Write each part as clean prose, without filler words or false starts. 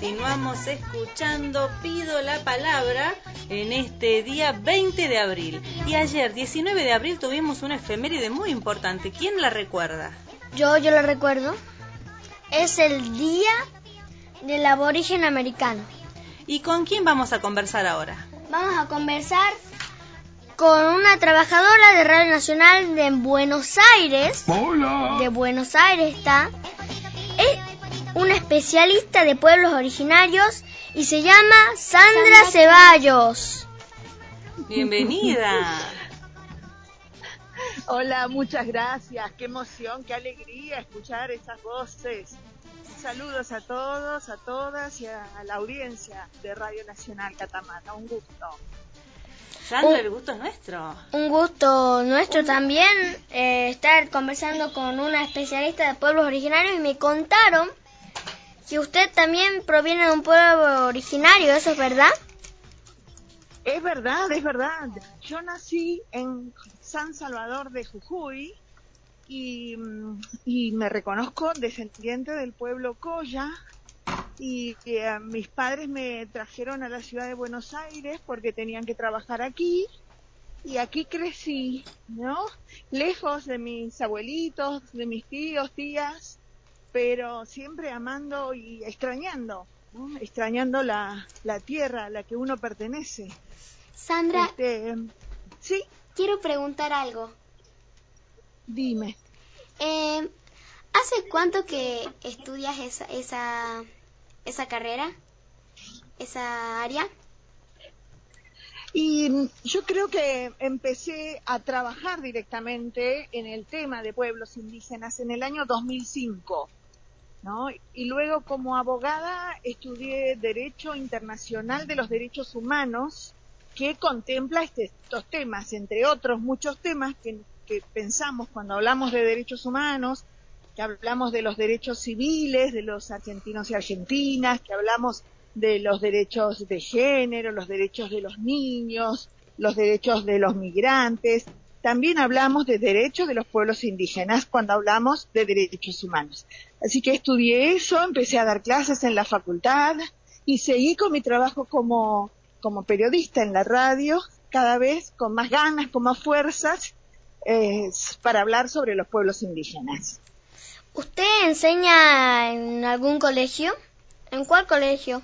continuamos escuchando Pido la Palabra en este día 20 de abril. Y ayer, 19 de abril, tuvimos una efeméride muy importante. ¿Quién la recuerda? Yo lo recuerdo. Es el Día del Aborigen Americano. ¿Y con quién vamos a conversar ahora? Vamos a conversar con una trabajadora de Radio Nacional de Buenos Aires. ¡Hola! De Buenos Aires está. Es una especialista de pueblos originarios y se llama Sandra Ceballos. Bienvenida. Hola, muchas gracias. Qué emoción, qué alegría escuchar esas voces. Saludos a todos, a todas y a la audiencia de Radio Nacional Catamarca. Un gusto. Sandra, el gusto es nuestro. Un gusto nuestro también estar conversando con una especialista de pueblos originarios y me contaron que usted también proviene de un pueblo originario, ¿eso es verdad? Es verdad, es verdad. Yo nací en San Salvador de Jujuy y me reconozco descendiente del pueblo Colla y mis padres me trajeron a la ciudad de Buenos Aires porque tenían que trabajar aquí y aquí crecí, ¿no? Lejos de mis abuelitos, de mis tíos, tías, pero siempre amando y extrañando, ¿no? Extrañando la tierra a la que uno pertenece. Sandra, ¿sí? Quiero preguntar algo. Dime. ¿Hace cuánto que estudias esa carrera, esa área? Y yo creo que empecé a trabajar directamente en el tema de pueblos indígenas en el año 2005, ¿no? Y luego como abogada estudié Derecho Internacional de los Derechos Humanos, que contempla estos temas, entre otros muchos temas que pensamos cuando hablamos de derechos humanos, que hablamos de los derechos civiles de los argentinos y argentinas, que hablamos de los derechos de género, los derechos de los niños, los derechos de los migrantes. También hablamos de derechos de los pueblos indígenas cuando hablamos de derechos humanos. Así que estudié eso, empecé a dar clases en la facultad y seguí con mi trabajo como periodista en la radio, cada vez con más ganas, con más fuerzas, para hablar sobre los pueblos indígenas. ¿Usted enseña en algún colegio? ¿En cuál colegio?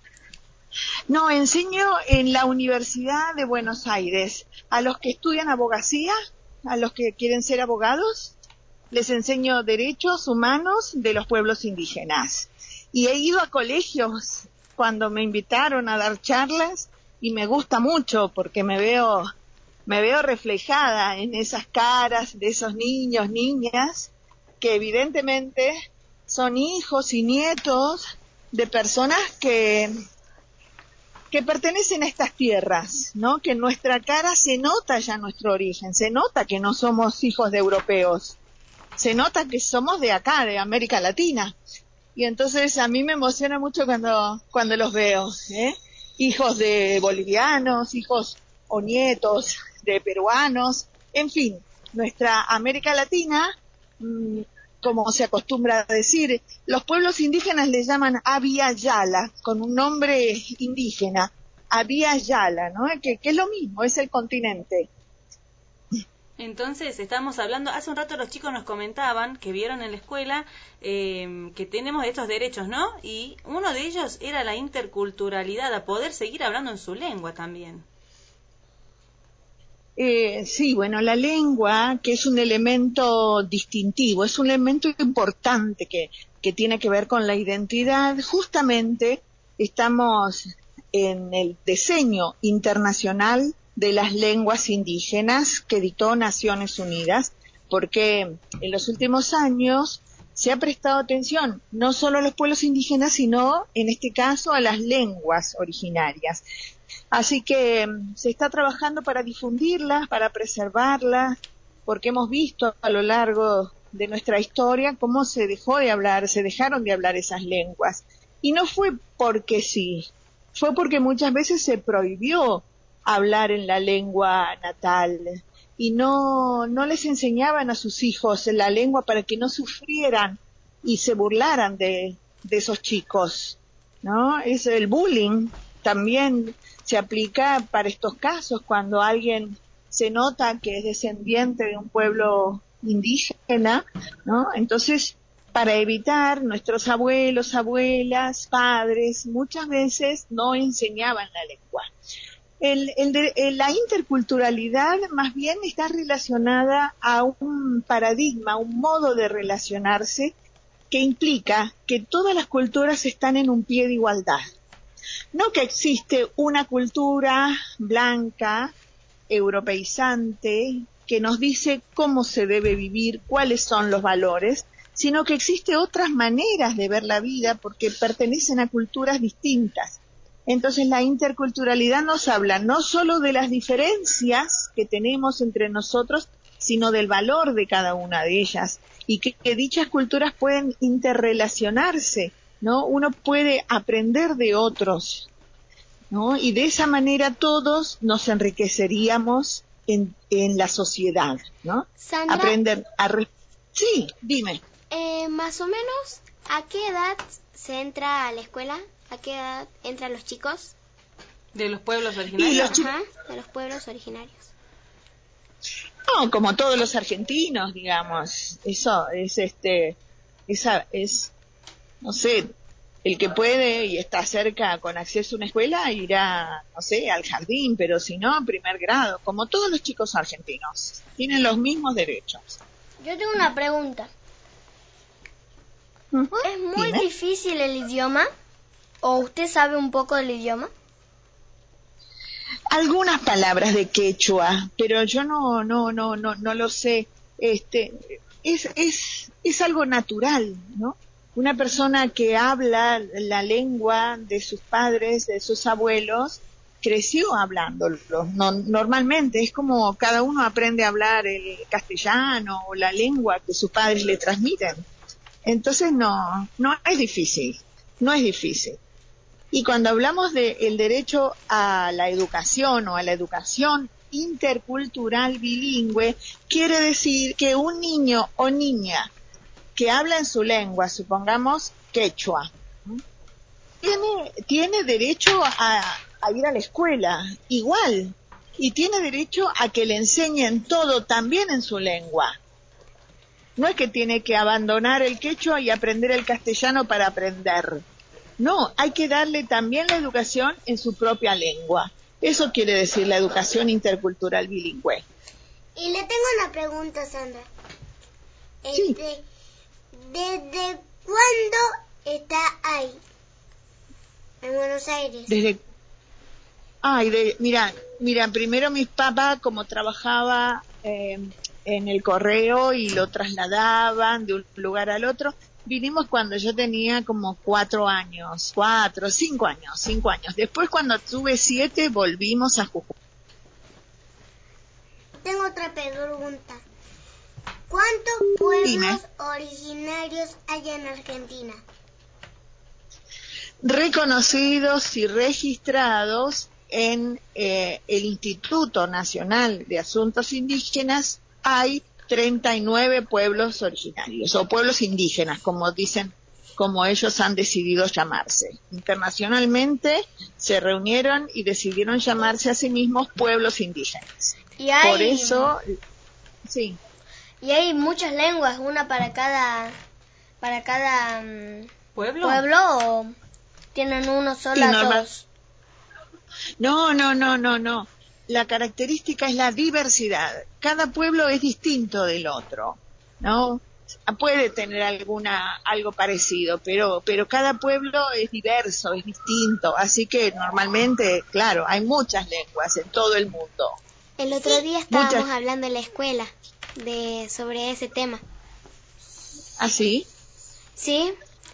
No, enseño en la Universidad de Buenos Aires. A los que estudian abogacía, a los que quieren ser abogados, les enseño derechos humanos de los pueblos indígenas. Y he ido a colegios cuando me invitaron a dar charlas y me gusta mucho porque me veo reflejada en esas caras de esos niños, niñas, que evidentemente son hijos y nietos de personas que pertenecen a estas tierras, ¿no? Que en nuestra cara se nota ya nuestro origen, se nota que no somos hijos de europeos, se nota que somos de acá, de América Latina. Y entonces a mí me emociona mucho cuando los veo, hijos de bolivianos, hijos o nietos de peruanos, en fin, nuestra América Latina, como se acostumbra a decir, los pueblos indígenas le llaman Abya Yala, con un nombre indígena, Abya Yala, ¿no? Que es lo mismo, es el continente. Entonces, estamos hablando, hace un rato los chicos nos comentaban que vieron en la escuela que tenemos estos derechos, ¿no? Y uno de ellos era la interculturalidad, a poder seguir hablando en su lengua también. Sí, bueno, la lengua, que es un elemento distintivo, es un elemento importante que tiene que ver con la identidad. Justamente estamos en el diseño internacional de las lenguas indígenas que dictó Naciones Unidas, porque en los últimos años se ha prestado atención no solo a los pueblos indígenas, sino en este caso a las lenguas originarias. Así que se está trabajando para difundirlas, para preservarlas, porque hemos visto a lo largo de nuestra historia cómo se dejaron de hablar esas lenguas. Y no fue porque sí, fue porque muchas veces se prohibió hablar en la lengua natal y no les enseñaban a sus hijos la lengua para que no sufrieran y se burlaran de esos chicos. ¿no? Es el bullying, también se aplica para estos casos cuando alguien se nota que es descendiente de un pueblo indígena, ¿no? Entonces, para evitar, nuestros abuelos, abuelas, padres, muchas veces no enseñaban la lengua. La interculturalidad más bien está relacionada a un paradigma, un modo de relacionarse que implica que todas las culturas están en un pie de igualdad. No que existe una cultura blanca, europeizante, que nos dice cómo se debe vivir, cuáles son los valores, sino que existe otras maneras de ver la vida porque pertenecen a culturas distintas. Entonces la interculturalidad nos habla no solo de las diferencias que tenemos entre nosotros, sino del valor de cada una de ellas y que dichas culturas pueden interrelacionarse, ¿no? Uno puede aprender de otros, ¿no? Y de esa manera todos nos enriqueceríamos en la sociedad, ¿no? Sandra, Sí, dime. Más o menos, ¿a qué edad se entra a la escuela? ¿A qué edad entran los chicos? ¿De los pueblos originarios? Ajá, de los pueblos originarios. No, como todos los argentinos, digamos. Eso es, no sé, el que puede y está cerca con acceso a una escuela irá, no sé, al jardín, pero si no, primer grado, como todos los chicos argentinos. Tienen los mismos derechos. Yo tengo una pregunta. ¿Es muy difícil el idioma? ¿O usted sabe un poco del idioma? Algunas palabras de quechua, pero yo no lo sé. Es algo natural, ¿no? Una persona que habla la lengua de sus padres, de sus abuelos, creció hablándolo. Normalmente es como cada uno aprende a hablar el castellano o la lengua que sus padres le transmiten. Entonces no es difícil, no es difícil. Y cuando hablamos del derecho a la educación o a la educación intercultural bilingüe, quiere decir que un niño o niña que habla en su lengua, supongamos quechua, tiene derecho a ir a la escuela, igual, y tiene derecho a que le enseñen todo también en su lengua. No es que tiene que abandonar el quechua y aprender el castellano para aprender. No, hay que darle también la educación en su propia lengua. Eso quiere decir la educación intercultural bilingüe. Y le tengo una pregunta, Sandra. Sí. ¿Desde cuándo está ahí, en Buenos Aires? Mira, primero mis papás, como trabajaba en el correo y lo trasladaban de un lugar al otro, vinimos cuando yo tenía como 5 años. Después cuando tuve 7 volvimos a Jujuy. Tengo otra pregunta. ¿Cuántos pueblos originarios hay en Argentina? Reconocidos y registrados en el Instituto Nacional de Asuntos Indígenas hay 39 pueblos originarios o pueblos indígenas, como dicen, como ellos han decidido llamarse. Internacionalmente se reunieron y decidieron llamarse a sí mismos pueblos indígenas. Por eso, sí. Y hay muchas lenguas, una para cada ¿Pueblo? ¿O tienen uno solo a todos? No. La característica es la diversidad. Cada pueblo es distinto del otro, ¿no? Puede tener algo parecido, pero cada pueblo es diverso, es distinto. Así que normalmente, claro, hay muchas lenguas en todo el mundo. El otro día estábamos hablando en la escuela sobre ese tema. ¿Ah, sí? Sí.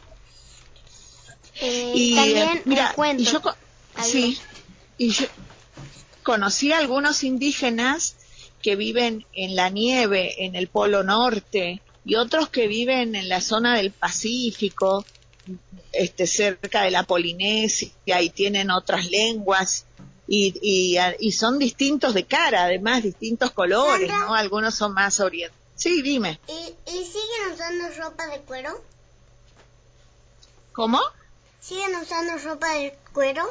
Y también mira, el cuento. Y yo conocí a algunos indígenas que viven en la nieve, en el Polo Norte, y otros que viven en la zona del Pacífico, cerca de la Polinesia, y tienen otras lenguas, y son distintos de cara, además, distintos colores, Sandra, ¿no? Algunos son más orientales. Sí, dime. ¿Y siguen usando ropa de cuero? ¿Cómo? ¿Siguen usando ropa de cuero?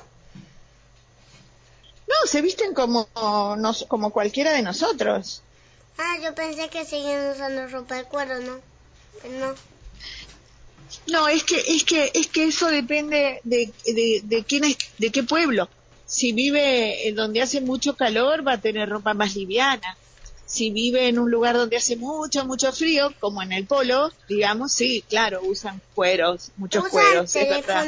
No, se visten como cualquiera de nosotros. Ah, yo pensé que siguen usando ropa de cuero, ¿no? No. No, es que eso depende de quién es, de qué pueblo. Si vive en donde hace mucho calor, va a tener ropa más liviana. Si vive en un lugar donde hace mucho frío, como en el polo, digamos, sí, claro, usan cueros, muchos cueros, es verdad.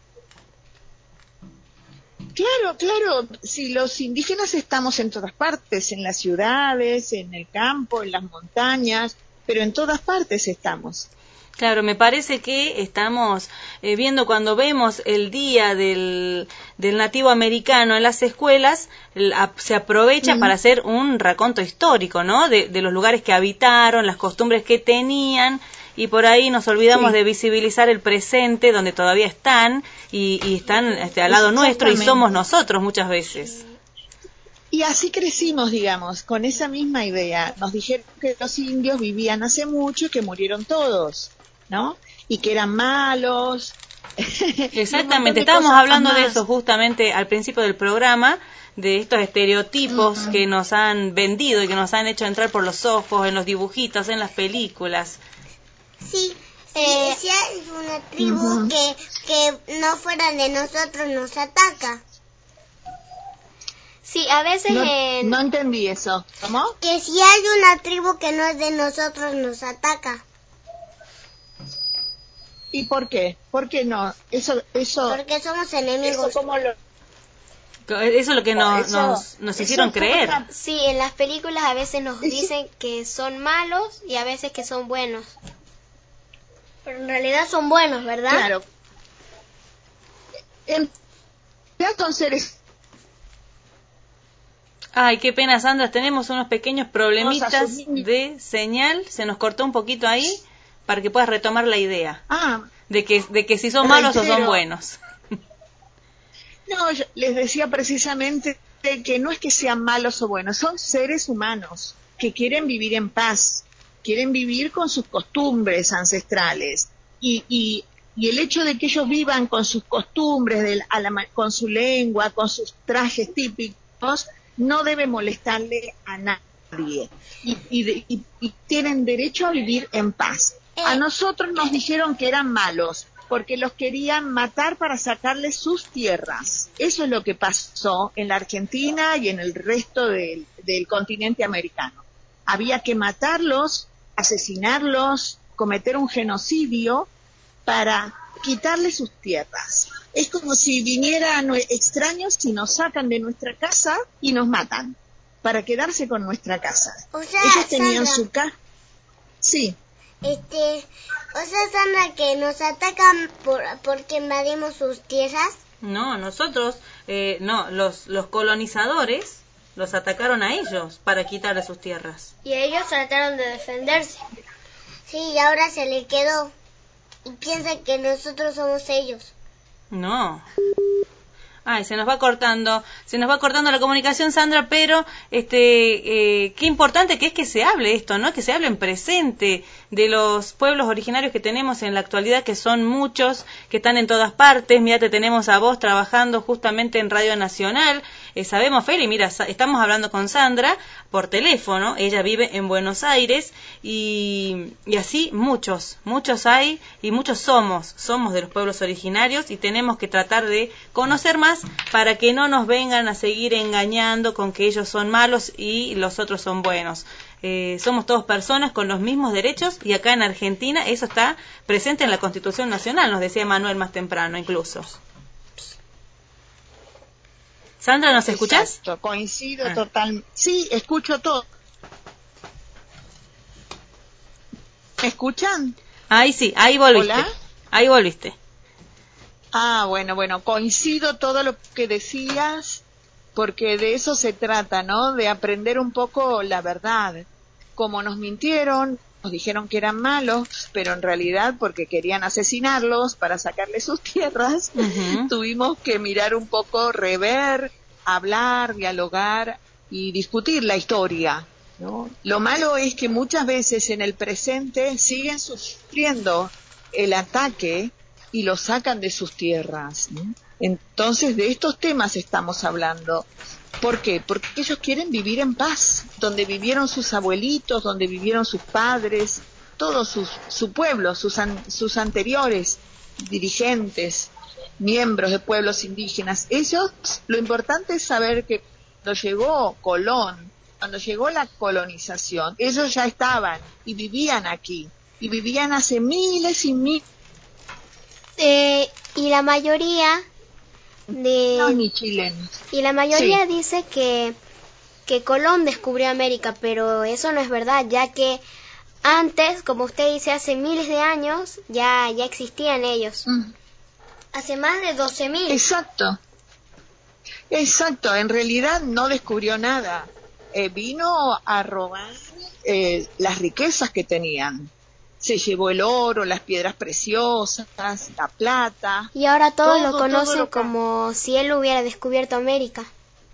Claro, si los indígenas estamos en todas partes, en las ciudades, en el campo, en las montañas, pero en todas partes estamos. Claro, me parece que estamos viendo cuando vemos el día del nativo americano en las escuelas, se aprovecha para hacer un raconto histórico, ¿no? De los lugares que habitaron, las costumbres que tenían, y por ahí nos olvidamos de visibilizar el presente donde todavía están y están al lado nuestro y somos nosotros muchas veces. Y así crecimos, digamos, con esa misma idea. Nos dijeron que los indios vivían hace mucho y que murieron todos, ¿no? Y que eran malos. Exactamente, estábamos hablando de eso justamente al principio del programa, de estos estereotipos que nos han vendido y que nos han hecho entrar por los ojos, en los dibujitos, en las películas. Sí, si hay una tribu que no fuera de nosotros nos ataca. Sí, a veces no entendí eso. ¿Cómo? Que si hay una tribu que no es de nosotros nos ataca. ¿Y por qué? ¿Por qué no? Eso. Porque somos enemigos. Eso es lo que nos hicieron creer. Sí, en las películas a veces nos dicen que son malos y a veces que son buenos. Pero en realidad son buenos, ¿verdad? Claro. Ya son seres. Ay, qué pena, Sandra, tenemos unos pequeños problemitas de señal, se nos cortó un poquito ahí, para que puedas retomar la idea de que si son malos o son buenos. No, yo les decía precisamente que no es que sean malos o buenos, son seres humanos que quieren vivir en paz, quieren vivir con sus costumbres ancestrales y el hecho de que ellos vivan con sus costumbres, con su lengua, con sus trajes típicos, no debe molestarle a nadie y tienen derecho a vivir en paz. A nosotros nos dijeron que eran malos porque los querían matar para sacarles sus tierras. Eso es lo que pasó en la Argentina y en el resto del continente americano. Había que matarlos, asesinarlos, cometer un genocidio para quitarles sus tierras. Es como si vinieran extraños y nos sacan de nuestra casa y nos matan para quedarse con nuestra casa. O sea, ellos tenían Sandra, su casa. Sí. O sea, Sandra, que nos atacan porque invadimos sus tierras. No, nosotros, los colonizadores los atacaron a ellos para quitarle sus tierras. Y ellos trataron de defenderse. Sí, y ahora se le quedó. Y piensa que nosotros somos ellos. No. Ay, se nos va cortando la comunicación, Sandra, pero qué importante que es que se hable esto, ¿no? Que se hable en presente de los pueblos originarios que tenemos en la actualidad, que son muchos, que están en todas partes. Mira, te tenemos a vos trabajando justamente en Radio Nacional. Sabemos, Feli, mira, estamos hablando con Sandra por teléfono, ella vive en Buenos Aires y así muchos hay y muchos somos de los pueblos originarios y tenemos que tratar de conocer más para que no nos vengan a seguir engañando con que ellos son malos y los otros son buenos. Somos todos personas con los mismos derechos y acá en Argentina eso está presente en la Constitución Nacional, nos decía Manuel más temprano incluso. Sandra, ¿nos escuchás? Exacto, coincido totalmente. Sí, escucho todo. ¿Me escuchan? Ahí sí, ahí volviste. ¿Hola? Ahí volviste. Bueno, coincido todo lo que decías, porque de eso se trata, ¿no? De aprender un poco la verdad. Como nos mintieron, nos dijeron que eran malos, pero en realidad porque querían asesinarlos para sacarles sus tierras, tuvimos que mirar un poco, rever, hablar, dialogar y discutir la historia, ¿no? Lo malo es que muchas veces en el presente siguen sufriendo el ataque y los sacan de sus tierras, ¿no? Entonces de estos temas estamos hablando. ¿Por qué? Porque ellos quieren vivir en paz, donde vivieron sus abuelitos, donde vivieron sus padres, todo su pueblo, sus anteriores dirigentes, miembros de pueblos indígenas. Ellos, lo importante es saber que cuando llegó Colón, cuando llegó la colonización, ellos ya estaban y vivían aquí, y vivían hace miles y miles. Y la mayoría ni chilenos. Y la mayoría sí. dice que Colón descubrió América, pero eso no es verdad, ya que antes, como usted dice, hace miles de años ya existían ellos. Hace más de 12.000. Exacto, en realidad no descubrió nada. Vino a robar las riquezas que tenían. Se llevó el oro, las piedras preciosas, la plata. Y ahora todos lo conocen como si él hubiera descubierto América.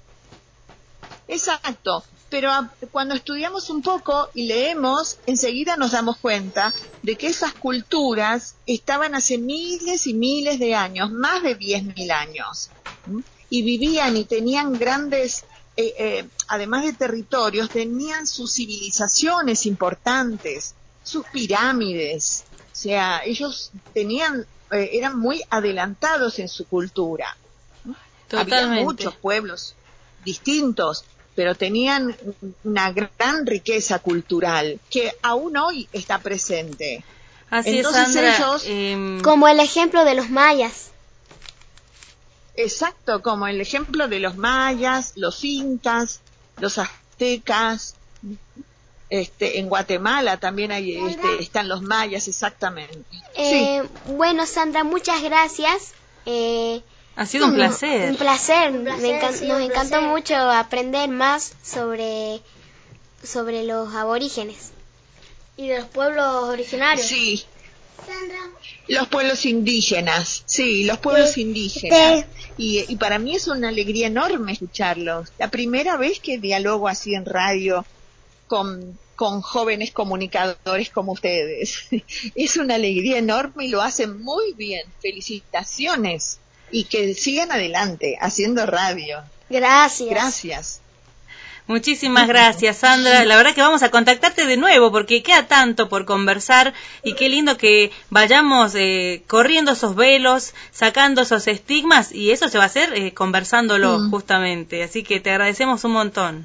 Exacto, pero cuando estudiamos un poco y leemos, enseguida nos damos cuenta de que esas culturas estaban hace miles y miles de años, más de 10.000 años, y vivían y tenían grandes, además de territorios, tenían sus civilizaciones importantes, sus pirámides, o sea, ellos eran muy adelantados en su cultura. Totalmente. Había muchos pueblos distintos, pero tenían una gran riqueza cultural que aún hoy está presente. Así Entonces es, Sandra, ellos, como el ejemplo de los mayas. Exacto, como el ejemplo de los mayas, los incas, los aztecas. En Guatemala también están los mayas, exactamente. Sí. Bueno, Sandra, muchas gracias. Ha sido un placer. Un placer. Nos encantó mucho aprender más sobre los aborígenes y de los pueblos originarios. Sí. Los pueblos indígenas, sí, los pueblos indígenas. Y para mí es una alegría enorme escucharlos. La primera vez que dialogo así en radio con jóvenes comunicadores como ustedes. Es una alegría enorme y lo hacen muy bien. Felicitaciones. Y que sigan adelante haciendo radio. Gracias. Muchísimas gracias, Sandra. La verdad que vamos a contactarte de nuevo porque queda tanto por conversar y qué lindo que vayamos corriendo esos velos, sacando esos estigmas y eso se va a hacer conversándolo justamente. Así que te agradecemos un montón.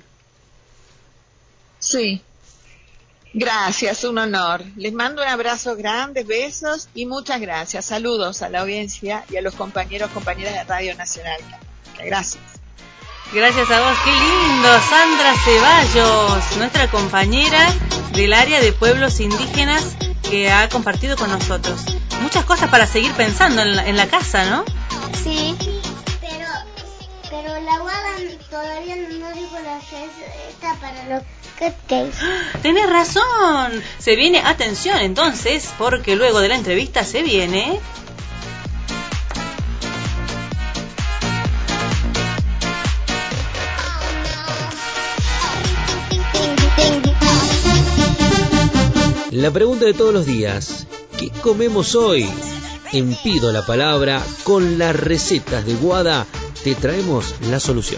Sí. Gracias, un honor. Les mando un abrazo grande, besos y muchas gracias. Saludos a la audiencia y a los compañeras de Radio Nacional. Gracias. Gracias a vos, qué lindo. Sandra Ceballos, nuestra compañera del área de pueblos indígenas que ha compartido con nosotros. Muchas cosas para seguir pensando en la casa, ¿no? Sí, pero la guada todavía no dijo la receta para los cupcakes. Tenés razón. Se viene, atención entonces, porque luego de la entrevista se viene... La pregunta de todos los días, ¿qué comemos hoy? En Pido la Palabra, con las recetas de Guada, te traemos la solución.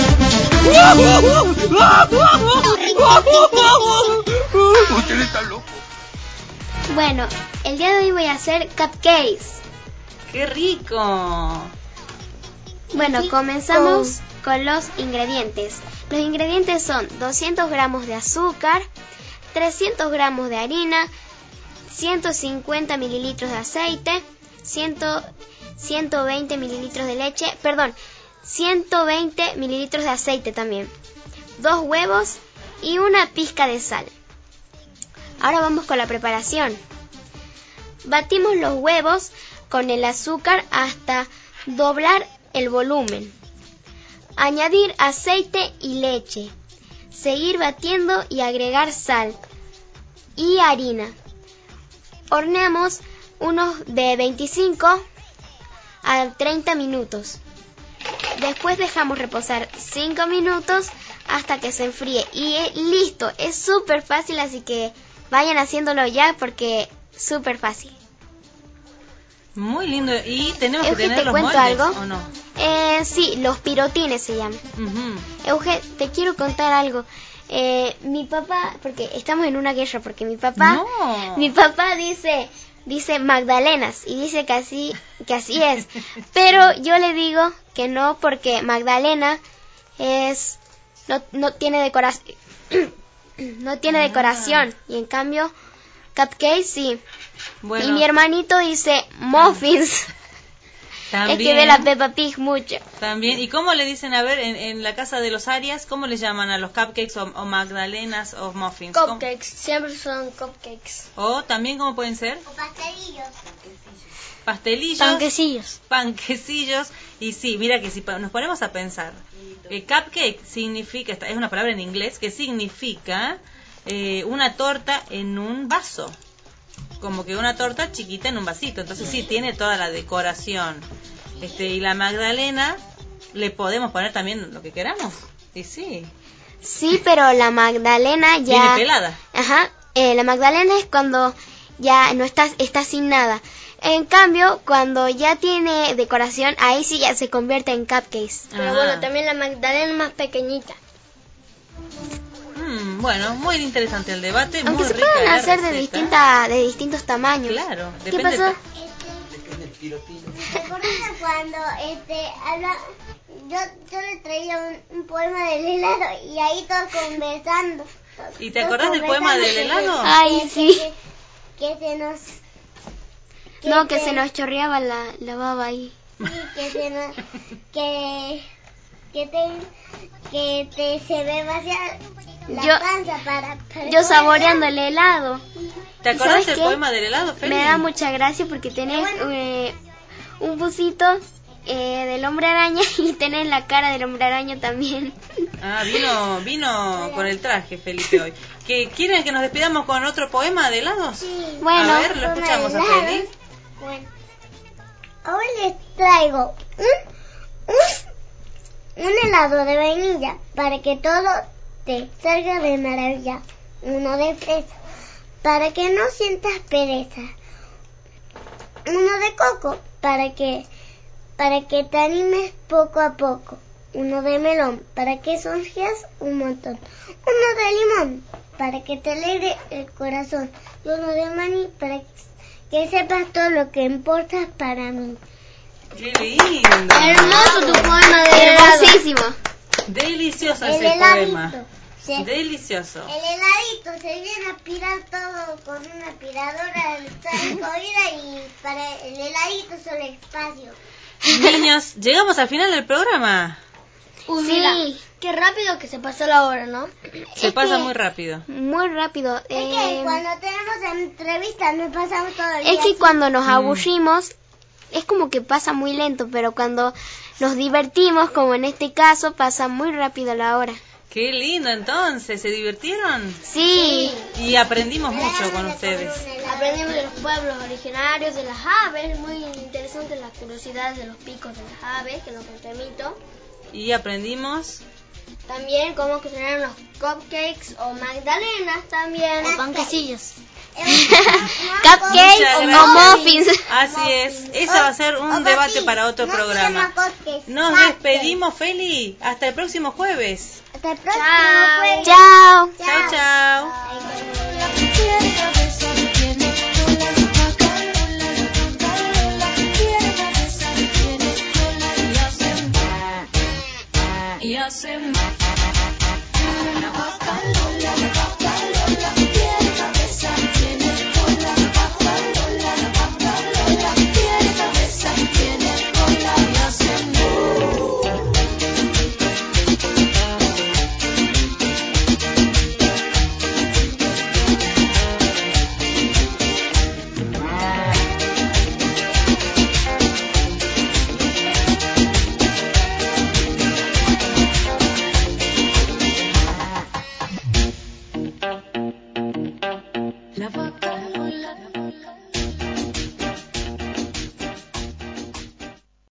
Usted está loco. Bueno, el día de hoy voy a hacer cupcakes. ¡Qué rico! Bueno, comenzamos con los ingredientes. Los ingredientes son 200 gramos de azúcar, 300 gramos de harina, 150 mililitros de aceite, 120 mililitros de leche, 120 mililitros de aceite también, 2 huevos y una pizca de sal. Ahora vamos con la preparación. Batimos los huevos con el azúcar hasta doblar el volumen. Añadir aceite y leche. Seguir batiendo y agregar sal y harina. Horneamos unos de 25 a 30 minutos. Después dejamos reposar 5 minutos hasta que se enfríe. Y listo, es súper fácil, así que vayan haciéndolo ya porque es súper fácil. Muy lindo. ¿Y tenemos que Euge, tener ¿te los cuento moldes algo? o no? Sí, los pirotines se llaman. Ujú. Euge, te quiero contar algo. Mi papá, porque estamos en una guerra, porque mi papá dice Magdalenas y dice que así es. Pero yo le digo que no, porque Magdalena no tiene decoración. No tiene decoración, y en cambio cupcakes sí. Bueno, Y mi hermanito dice muffins. también, Es que ve la Peppa Pig mucho. también. ¿Y cómo le dicen, a ver, en la casa de los Arias, cómo le llaman a los cupcakes o magdalenas o muffins? ¿Cómo? Cupcakes, siempre son cupcakes. O también, ¿cómo pueden ser? O pastelillos. Pastelillos. Panquecillos. Panquecillos. Y sí, mira que si nos ponemos a pensar, cupcake significa, es una palabra en inglés que significa una torta en un vaso, como que una torta chiquita en un vasito. Entonces sí, tiene toda la decoración. Y la magdalena le podemos poner también lo que queramos. Y sí, Sí, pero la Magdalena ya... viene pelada. Ajá, la Magdalena es cuando ya no está sin nada. En cambio, cuando ya tiene decoración, ahí sí ya se convierte en cupcakes. Pero bueno, también la Magdalena es más pequeñita. Bueno, muy interesante el debate. Aunque muy se rica pueden la hacer receta. de distintos tamaños. Claro, ¿Qué depende. pasó? ¿Recuerdas cuando yo le traía un poema del helado y ahí todos conversando? ¿Y te acordás del poema del helado? Ay, sí. Que se nos... No, que se nos chorreaba la baba ahí. Sí, que se nos... Que se ve vaciar la panza para Yo saboreando el helado. ¿Te acordás ¿Sabes del qué? poema del helado, Feli? Me da mucha gracia porque tenés un busito del hombre araña y tenés la cara del hombre araña también. Ah, vino con el traje Felipe hoy. ¿Quieren que nos despidamos con otro poema de helados? Sí. Bueno, a ver, lo escuchamos a Feli. Bueno, ahora les traigo un helado de vainilla para que todo te salga de maravilla. Uno de fresa para que no sientas pereza. Uno de coco para que te animes poco a poco. Uno de melón para que sonrías un montón. Uno de limón para que te alegre el corazón. Y uno de maní para que sepas todo lo que importa para mí. ¡Qué lindo! Hermoso tu poema de helado. Hermosísimo. Delicioso El ese heladito. poema. Sí. Delicioso. El heladito se viene a aspirar todo con una aspiradora escogida y para el heladito solo espacio. Niños, llegamos al final del programa. Uy, sí. Qué rápido que se pasó la hora, ¿no? Se pasa muy rápido. Muy rápido. Es que cuando tenemos entrevistas nos pasamos todo el día. Es que así. cuando nos aburrimos es como que pasa muy lento, pero cuando nos divertimos, como en este caso, pasa muy rápido la hora. Qué lindo entonces, ¿se divirtieron? Sí. Y aprendimos mucho con ustedes. Aprendimos de los pueblos originarios, de las aves, muy interesante las curiosidades de los picos de las aves, que nos remito. Y aprendimos... También cómo cocinar los cupcakes o magdalenas también. O panquecillos. Cupcakes o Muchas muffins. Así es, ese va a ser un debate para otro programa. Nos despedimos, Feli. Hasta el próximo jueves. Hasta el próximo jueves. Chao. Chao, chao. Y hacemos